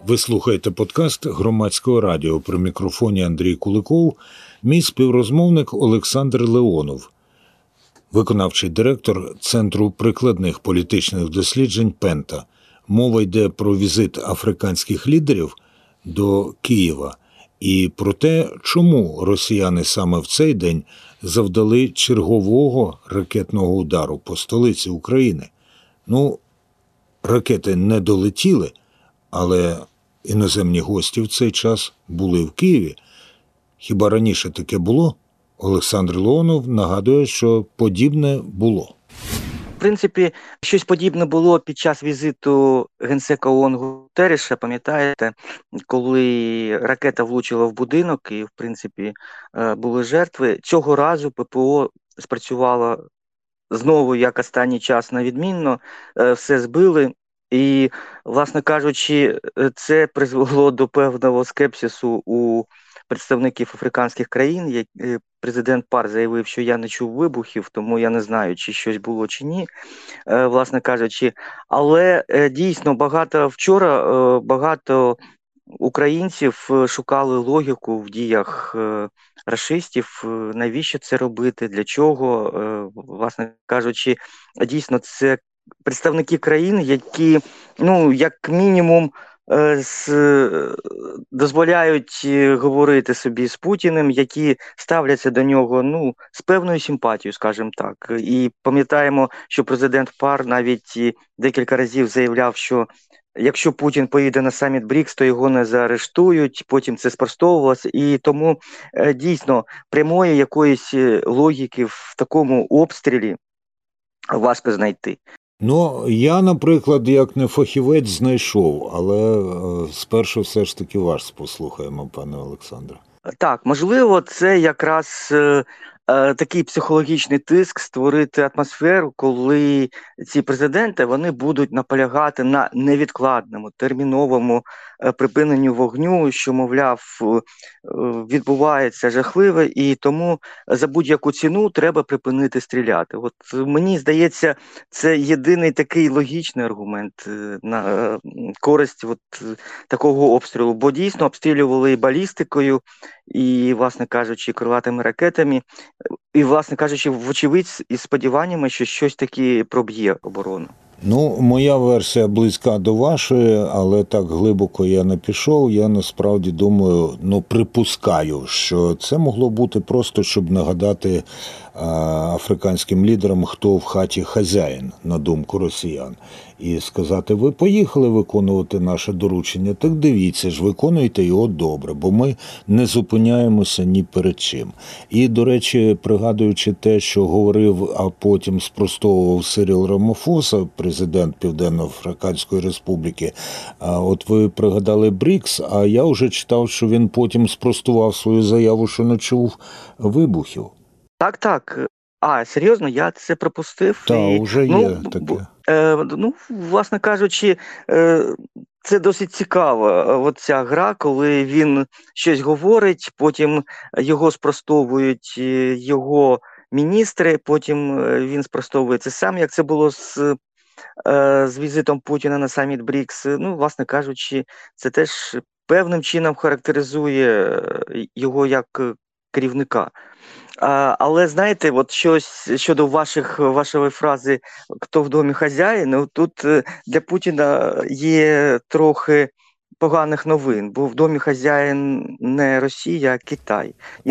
Ви слухаєте подкаст Громадського радіо. При мікрофоні Андрій Куликов, мій співрозмовник Олександр Леонов, виконавчий директор Центру прикладних політичних досліджень «Пента». Мова йде про візит африканських лідерів до Києва і про те, чому росіяни саме в цей день завдали чергового ракетного удару по столиці України. Ракети не долетіли, але іноземні гості в цей час були в Києві. Хіба раніше таке було? Олександр Леонов нагадує, що подібне було. В принципі, щось подібне було під час візиту генсека ООН Гутерреша, пам'ятаєте, коли ракета влучила в будинок і, в принципі, були жертви. Цього разу ППО спрацювало знову, як останній час, на відмінно, все збили. І, власне кажучи, це призвело до певного скепсису у представників африканських країн. Президент ПАР заявив, що я не чув вибухів, тому я не знаю, чи щось було чи ні, власне кажучи. Але дійсно багато українців шукали логіку в діях рашистів, навіщо це робити, для чого, власне кажучи, дійсно це представники країн, які, як мінімум, дозволяють говорити собі з Путіним, які ставляться до нього з певною симпатією, скажімо так. І пам'ятаємо, що президент ПАР навіть декілька разів заявляв, що якщо Путін поїде на саміт БРІКС, то його не заарештують, потім це спростовувалося. І тому дійсно прямої якоїсь логіки в такому обстрілі важко знайти. Я, наприклад, як не фахівець, знайшов, але спершу все ж таки вас послухаємо, пане Олександре. Так, можливо, це якраз такий психологічний тиск створити атмосферу, коли ці президенти, вони будуть наполягати на невідкладному, терміновому припиненню вогню, що, мовляв, відбувається жахливе, і тому за будь-яку ціну треба припинити стріляти. От мені здається, це єдиний такий логічний аргумент на користь такого обстрілу, бо дійсно обстрілювали і балістикою, і, власне кажучи, крилатими ракетами, і, власне кажучи, вочевидь, із сподіваннями, що щось таки проб'є оборону. Моя версія близька до вашої, але так глибоко я не пішов. Я насправді думаю, припускаю, що це могло бути просто, щоб нагадати африканським лідерам, хто в хаті хазяїн, на думку росіян. І сказати, ви поїхали виконувати наше доручення, так дивіться ж, виконуйте його добре, бо ми не зупиняємося ні перед чим. І, до речі, пригадуючи те, що говорив, а потім спростовував Сиріл Рамафоса, президент Південно-Африканської Республіки, от ви пригадали БРІКС, а я вже читав, що він потім спростував свою заяву, що не чув вибухів. Так. Серйозно? Я це пропустив? Так, вже є таке. Власне кажучи, це досить цікава ця гра, коли він щось говорить, потім його спростовують його міністри, потім він спростовує це сам, як це було з візитом Путіна на саміт БРІКС. Власне кажучи, це теж певним чином характеризує його як керівника. Але, знаєте, щось щодо вашої фрази «хто в домі хазяїн», тут для Путіна є трохи поганих новин, бо в домі хазяїн не Росія, а Китай. І,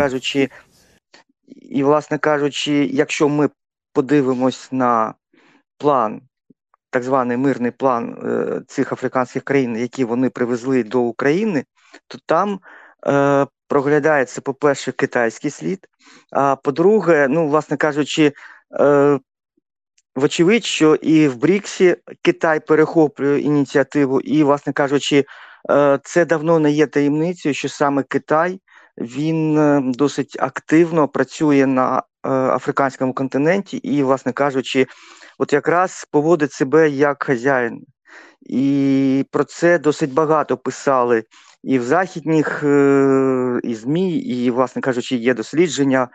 власне кажучи, якщо ми подивимось на план, так званий мирний план цих африканських країн, які вони привезли до України, то там проглядається, по-перше, китайський слід, а по-друге, власне кажучи, вочевидь, що і в БРІКСі Китай перехоплює ініціативу, і, власне кажучи, це давно не є таємницею, що саме Китай, він досить активно працює на африканському континенті і, власне кажучи, якраз поводить себе як хазяїн. І про це досить багато писали і в західних і ЗМІ, і, власне кажучи, є дослідження.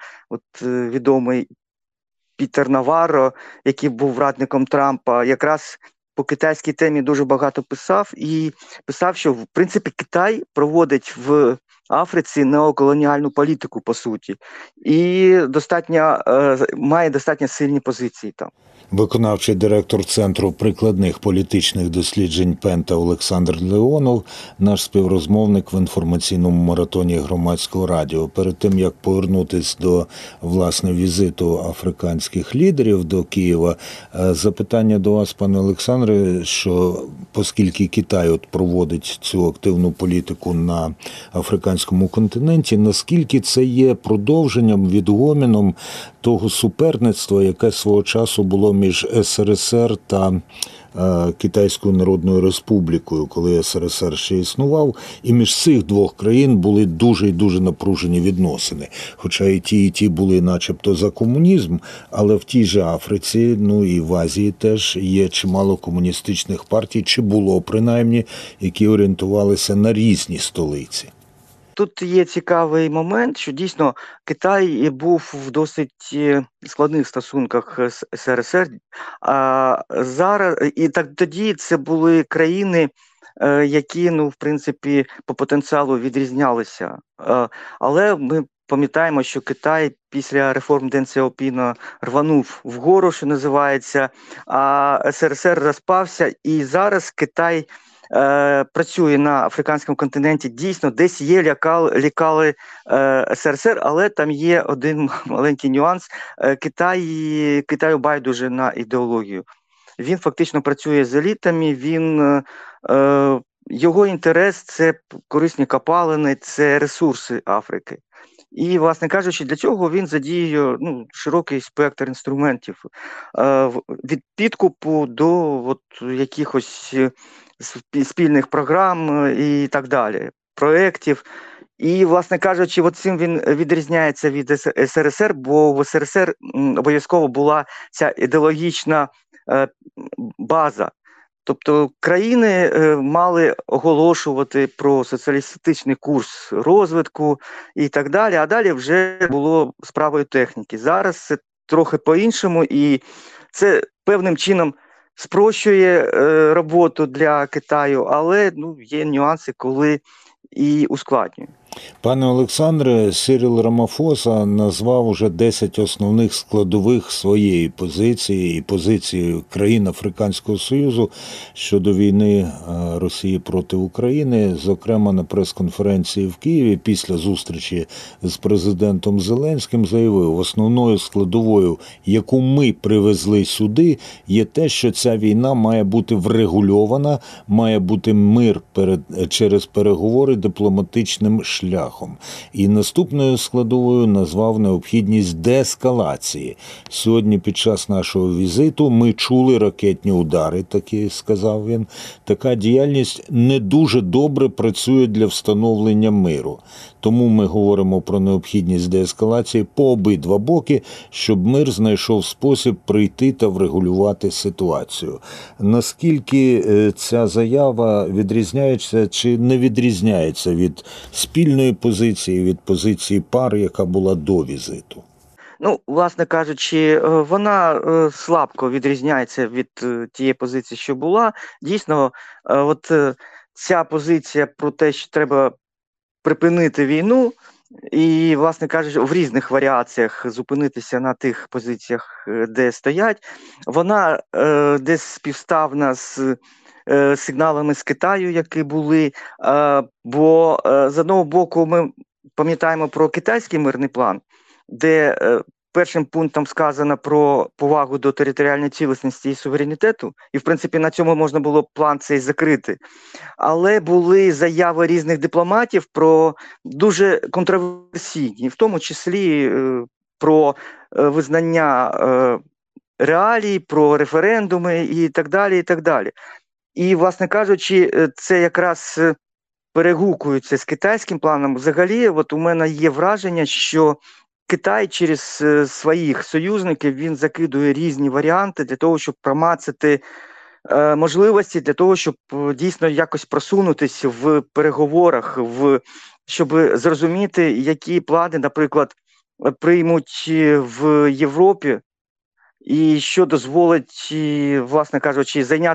Відомий Пітер Наварро, який був радником Трампа, якраз по китайській темі дуже багато писав і писав, що в принципі Китай проводить в Африці неоколоніальну політику, по суті, і має достатньо сильні позиції там. Виконавчий директор Центру прикладних політичних досліджень Пента Олександр Леонов, наш співрозмовник в інформаційному маратоні Громадського радіо. Перед тим, як повернутися до, власне, візиту африканських лідерів до Києва, запитання до вас, пане Олександре, що оскільки Китай проводить цю активну політику на африканському континенті, наскільки це є продовженням, відгоміном того суперництва, яке свого часу було між СРСР та Китайською Народною Республікою, коли СРСР ще існував, і між цих двох країн були дуже і дуже напружені відносини. Хоча і ті були начебто за комунізм, але в тій же Африці, ну і в Азії теж є чимало комуністичних партій, чи було принаймні, які орієнтувалися на різні столиці. Тут є цікавий момент, що дійсно Китай був в досить складних стосунках з СРСР. А зараз і так тоді це були країни, які, ну, в принципі, по потенціалу відрізнялися. Але ми пам'ятаємо, що Китай після реформ Ден Сяопіна рванув вгору, що називається, а СРСР розпався, і зараз Китай працює на африканському континенті. Дійсно, десь є лякали СРСР, але там є один маленький нюанс. Китаю байдуже на ідеологію. Він фактично працює з елітами, його інтерес – це корисні копалини, це ресурси Африки. І, власне кажучи, для цього він задіює широкий спектр інструментів. Від підкупу до якихось спільних програм і так далі, проєктів. І, власне кажучи, цим він відрізняється від СРСР, бо в СРСР обов'язково була ця ідеологічна база. Тобто країни мали оголошувати про соціалістичний курс розвитку і так далі, а далі вже було справою техніки. Зараз це трохи по-іншому, і це певним чином спрощує роботу для Китаю, але є нюанси, коли і ускладнює. Пане Олександре, Сиріл Рамафоса назвав уже 10 основних складових своєї позиції і позиції країн Африканського Союзу щодо війни Росії проти України. Зокрема, на прес-конференції в Києві після зустрічі з президентом Зеленським заявив, основною складовою, яку ми привезли сюди, є те, що ця війна має бути врегульована, має бути мир через переговори дипломатичним шляхом. І наступною складовою назвав необхідність деескалації. Сьогодні під час нашого візиту ми чули ракетні удари, такі сказав він. Така діяльність не дуже добре працює для встановлення миру. Тому ми говоримо про необхідність деескалації по обидва боки, щоб мир знайшов спосіб прийти та врегулювати ситуацію. Наскільки ця заява відрізняється чи не відрізняється від спільної позиції, від позиції пар, яка була до візиту? Власне кажучи, вона слабко відрізняється від тієї позиції, що була. Дійсно, ця позиція про те, що треба припинити війну і, власне кажучи, в різних варіаціях зупинитися на тих позиціях, де стоять, вона десь співставна з сигналами з Китаю, які були, бо з одного боку ми пам'ятаємо про китайський мирний план, де першим пунктом сказано про повагу до територіальної цілісності і суверенітету, і, в принципі, на цьому можна було план цей закрити. Але були заяви різних дипломатів про дуже контроверсійні, в тому числі про визнання реалій, про референдуми і так далі, і так далі. І, власне кажучи, це якраз перегукується з китайським планом. Взагалі, у мене є враження, що Китай через своїх союзників, він закидує різні варіанти для того, щоб промацати можливості, для того, щоб дійсно якось просунутися в переговорах, щоб зрозуміти, які плани, наприклад, приймуть в Європі, і що дозволить, власне кажучи, зайняти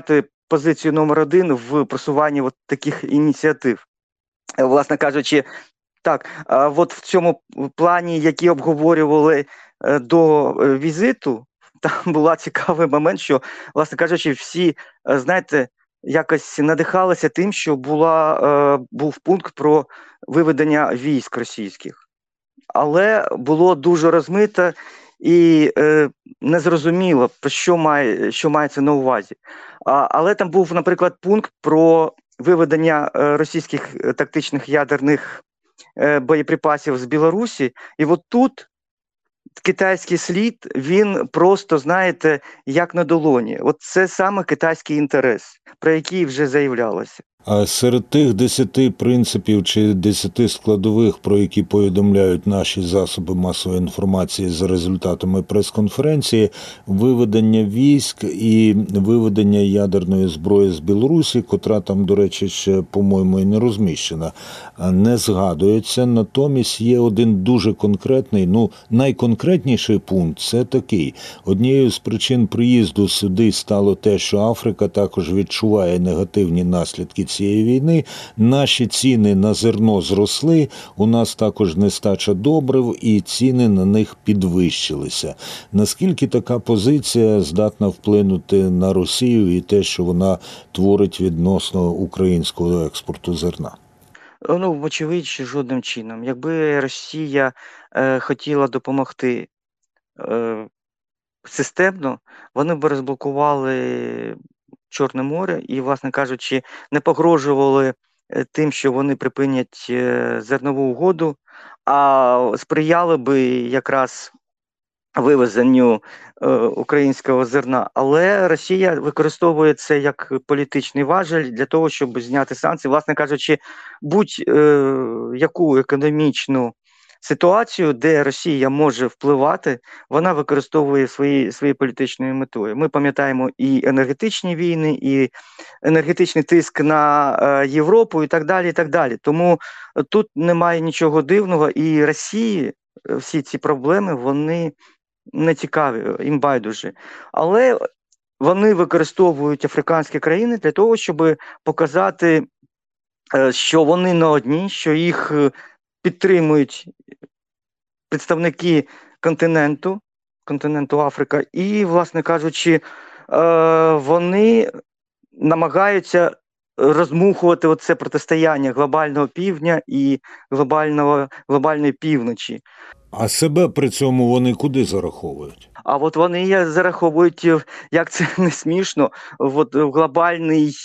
позицію номер один в просуванні от таких ініціатив. Власне кажучи, так, от в цьому плані, який обговорювали до візиту, там була цікавий момент, що, власне кажучи, всі, знаєте, якось надихалися тим, що був пункт про виведення військ російських. Але було дуже розмито і незрозуміло, про що мається на увазі. Але там був, наприклад, пункт про виведення російських тактичних ядерних боєприпасів з Білорусі. І от тут китайський слід, він просто, знаєте, як на долоні. От це саме китайський інтерес, про який вже заявлялося. А серед тих 10 принципів чи 10 складових, про які повідомляють наші засоби масової інформації за результатами прес-конференції, виведення військ і виведення ядерної зброї з Білорусі, котра там, до речі, ще, по-моєму, і не розміщена, не згадується. Натомість є один дуже конкретний, найконкретніший пункт – це такий. Однією з причин приїзду сюди стало те, що Африка також відчуває негативні наслідки цієї війни. Наші ціни на зерно зросли, у нас також нестача добрив і ціни на них підвищилися. Наскільки така позиція здатна вплинути на Росію і те, що вона творить відносно українського експорту зерна? Вочевидь, жодним чином. Якби Росія хотіла допомогти системно, вони б розблокували Чорне море і, власне кажучи, не погрожували тим, що вони припинять зернову угоду, а сприяли би якраз вивезенню українського зерна. Але Росія використовує це як політичний важель для того, щоб зняти санкції. Власне кажучи, будь-яку економічну ситуацію, де Росія може впливати, вона використовує свої політичною метою. Ми пам'ятаємо і енергетичні війни, і енергетичний тиск на Європу і так далі, і так далі. Тому тут немає нічого дивного, і Росії всі ці проблеми, вони не цікаві, їм байдуже. Але вони використовують африканські країни для того, щоб показати, що вони не одні, що їх підтримують представники континенту Африка, і, власне кажучи, вони намагаються розмухувати оце протистояння глобального півдня і глобальної півночі. А себе при цьому вони куди зараховують? А от вони зараховують, як це не смішно, в глобальний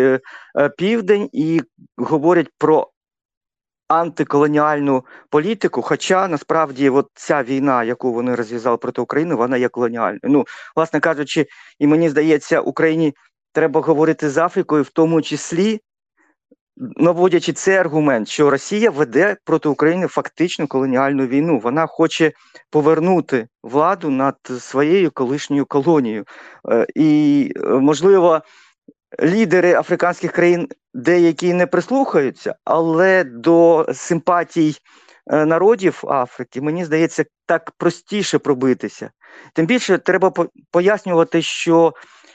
південь і говорять про антиколоніальну політику, хоча насправді ця війна, яку вони розв'язали проти України, вона є колоніальною. Власне кажучи, і мені здається, Україні треба говорити з Африкою, в тому числі, наводячи цей аргумент, що Росія веде проти України фактично колоніальну війну. Вона хоче повернути владу над своєю колишньою колонією. І, можливо, лідери африканських країн деякі не прислухаються, але до симпатій народів Африки, мені здається, так простіше пробитися. Тим більше треба пояснювати, що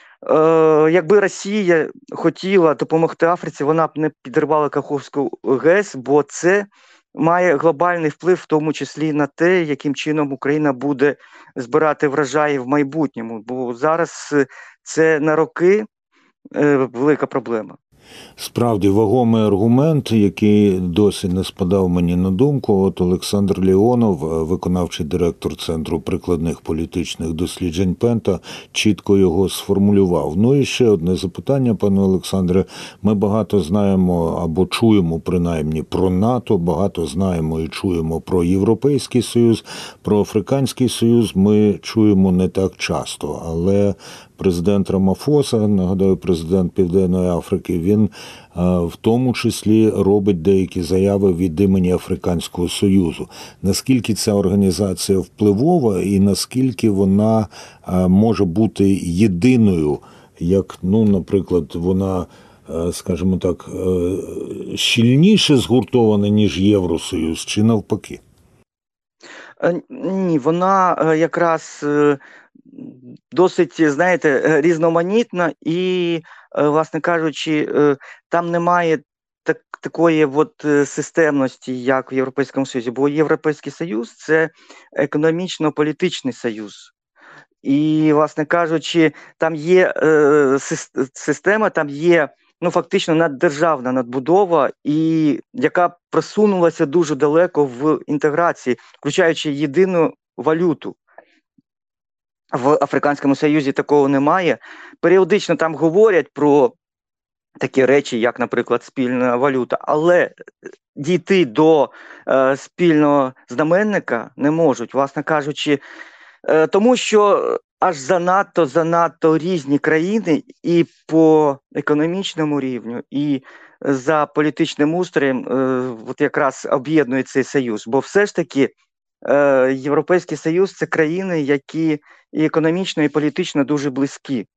якби Росія хотіла допомогти Африці, вона б не підривала Каховську ГЕС, бо це має глобальний вплив, в тому числі на те, яким чином Україна буде збирати врожаї в майбутньому. Бо зараз це на роки велика проблема. Справді, вагомий аргумент, який досі не спадав мені на думку. От Олександр Леонов, виконавчий директор Центру прикладних політичних досліджень Пента, чітко його сформулював. І ще одне запитання, пане Олександре. Ми багато знаємо або чуємо, принаймні, про НАТО, багато знаємо і чуємо про Європейський Союз, про Африканський Союз ми чуємо не так часто, але президент Рамафоса, нагадаю, президент Південної Африки, він в тому числі робить деякі заяви від імені Африканського Союзу. Наскільки ця організація впливова і наскільки вона може бути єдиною, як, наприклад, вона, скажімо так, щільніше згуртована, ніж Євросоюз, чи навпаки? Ні, вона якраз досить, знаєте, різноманітна і, власне кажучи, там немає такої системності, як в Європейському Союзі, бо Європейський Союз – це економічно-політичний союз. І, власне кажучи, там є система, там є фактично наддержавна надбудова, і яка просунулася дуже далеко в інтеграції, включаючи єдину валюту. В Африканському Союзі такого немає. Періодично там говорять про такі речі, як, наприклад, спільна валюта, але дійти до спільного знаменника не можуть, власне кажучи, тому що аж занадто різні країни і по економічному рівню, і за політичним устроєм якраз об'єднує цей союз. Бо все ж таки Європейський Союз – це країни, які і економічно, і політично дуже близькі.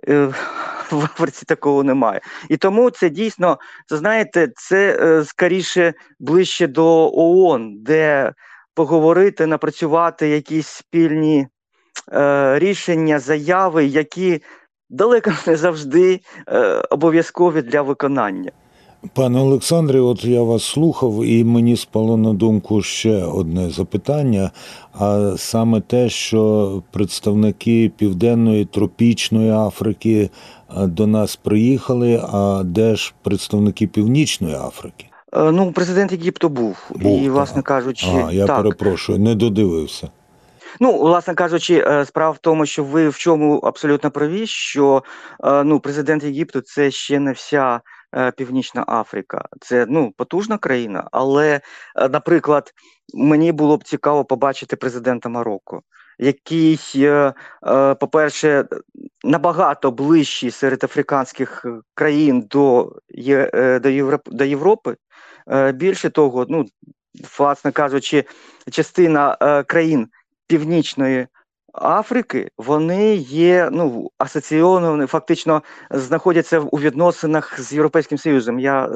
В Африці такого немає. І тому це дійсно, знаєте, це скоріше ближче до ООН, де поговорити, напрацювати якісь спільні рішення, заяви, які далеко не завжди обов'язкові для виконання. Пане Олександре, от я вас слухав, і мені спало на думку ще одне запитання, а саме те, що представники Південної тропічної Африки до нас приїхали, а де ж представники Північної Африки? Президент Єгипту був і, власне кажучи... Я перепрошую, не додивився. Власне кажучи, справа в тому, що ви в чому абсолютно праві, що президент Єгипту – це ще не вся Північна Африка. Це, потужна країна, але, наприклад, мені було б цікаво побачити президента Марокко, який, по-перше, набагато ближчий серед африканських країн до Європи. Більше того, власне кажучи, частина країн Північної Африки, вони є асоційовані, фактично знаходяться у відносинах з Європейським Союзом.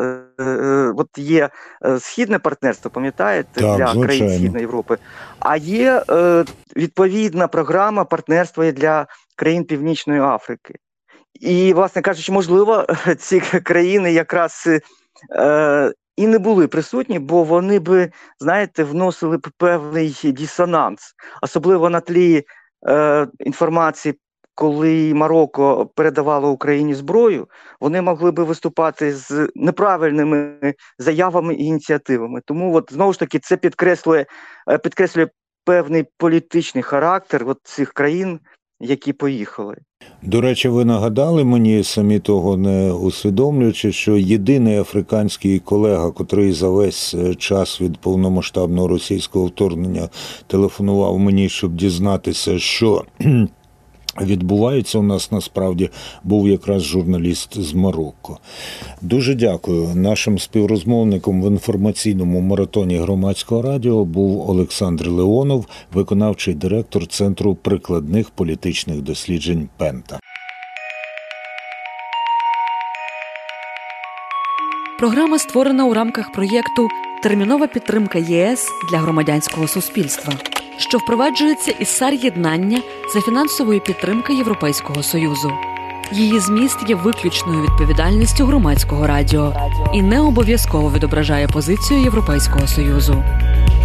Є Східне партнерство, пам'ятаєте, для країн Східної Європи, а є відповідна програма партнерства для країн Північної Африки. І, власне кажучи, можливо, ці країни якраз і не були присутні, бо вони би, знаєте, вносили б певний дисонанс. Особливо на тлі інформації, коли Марокко передавало Україні зброю, вони могли би виступати з неправильними заявами і ініціативами. Тому, знову ж таки, це підкреслює певний політичний характер цих країн, які поїхали. До речі, ви нагадали мені, самі того не усвідомлюючи, що єдиний африканський колега, котрий за весь час від повномасштабного російського вторгнення телефонував мені, щоб дізнатися, що відбувається у нас насправді, був якраз журналіст з Марокко. Дуже дякую. Нашим співрозмовником в інформаційному маратоні Громадського радіо був Олександр Леонов, виконавчий директор Центру прикладних політичних досліджень «Пента». Програма створена у рамках проєкту «Термінова підтримка ЄС для громадянського суспільства», що впроваджується із САР-єднання за фінансової підтримки Європейського Союзу. Її зміст є виключною відповідальністю Громадського радіо і не обов'язково відображає позицію Європейського Союзу.